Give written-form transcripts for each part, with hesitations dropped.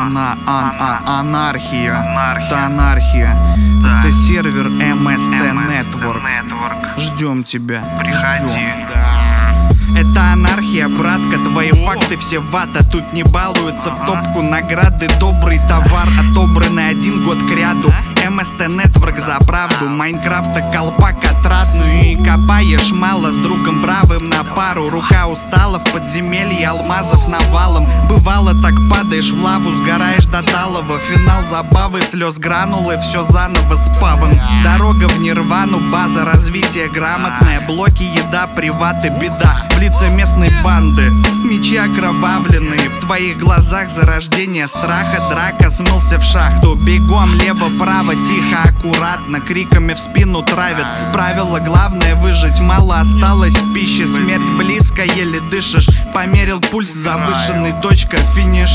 Анархия. Это анархия. Да. Это сервер MST Network. Network. Ждем тебя. Приходи. Ждем. Это анархия, братка, твои факты все вата. Тут не балуются в топку награды. Добрый товар, отобранный 1 год кряду. MST Network за правду. Майнкрафта колпак отрадную. И копаешь мало с другом бравым на пару. Рука устала в подземелье, алмазов навалом. Бывало так падаешь в лаву, сгораешь до талого. Финал забавы, слез гранулы, все заново спаван. Дорога в нирвану, база развития грамотная. Блоки, еда, приваты, беда. В лице местной банды, мечи окровавленные. В твоих глазах зарождение страха. Драка смылся в шахту. Бегом лево-право, тихо, аккуратно. Криками в спину травят. Правило главное выжить. Мало осталось пищи, смерть близко, еле дышишь. Померил пульс завышенный, точка, финиш.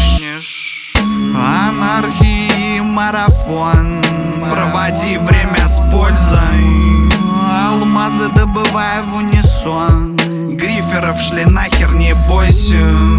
Анархии марафон. Проводи время с пользой. Алмазы добывай в унисон. Гриферов шли нахер, не бойся.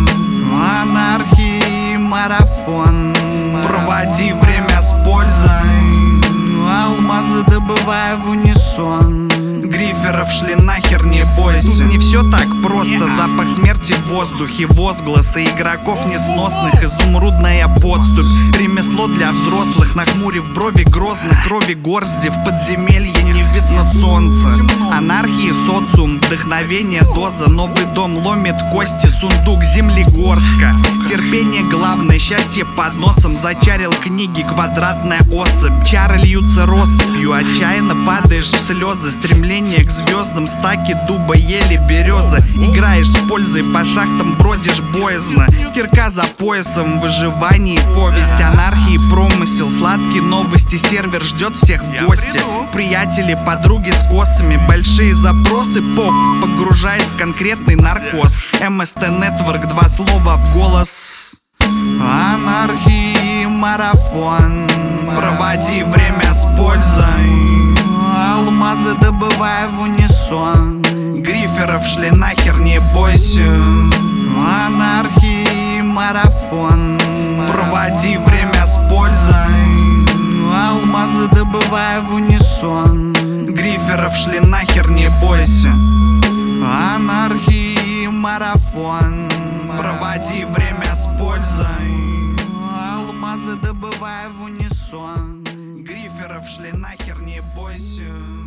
Анархии марафон. Проводи время с пользой. Алмазы добывай в унисон. Гриферов шли нахер, не бойся. Тут не все так просто. Запах смерти в воздухе, возгласы игроков несносных. Изумрудная подступь, ремесло для взрослых. Нахмурив брови грозных, крови горсти. В подземелье не видно солнца. Анархии социум, вдохновение доза. Новый дом ломит кости, сундук земли горстка. Терпение главное, счастье под носом. Зачарил книги, квадратная особь. Чары льются россыпью, отчаянно падаешь в слезы. Стремление к звездам, стаки дуба, ели, береза. Играешь с пользой, по шахтам бродишь боязно. Кирка за поясом, выживание, повесть. Анархии, промысел, сладкие новости. Сервер ждет всех в гости. Приятели, подруги с косами. Большие запросы, погружает в конкретный наркоз. MST Network, 2 слова в голос. Анархии марафон. Проводи время с пользой. Алмазы добывай в унисон. Гриферов шли нахер, не бойся. Анархии марафон. Проводи время с пользой. Алмазы добывай в унисон. Гриферов шли нахер, не бойся. Анархии марафон. Проводи время с пользой. Алмазы добывай в унисон. Гриферов шли нахер, не бойся.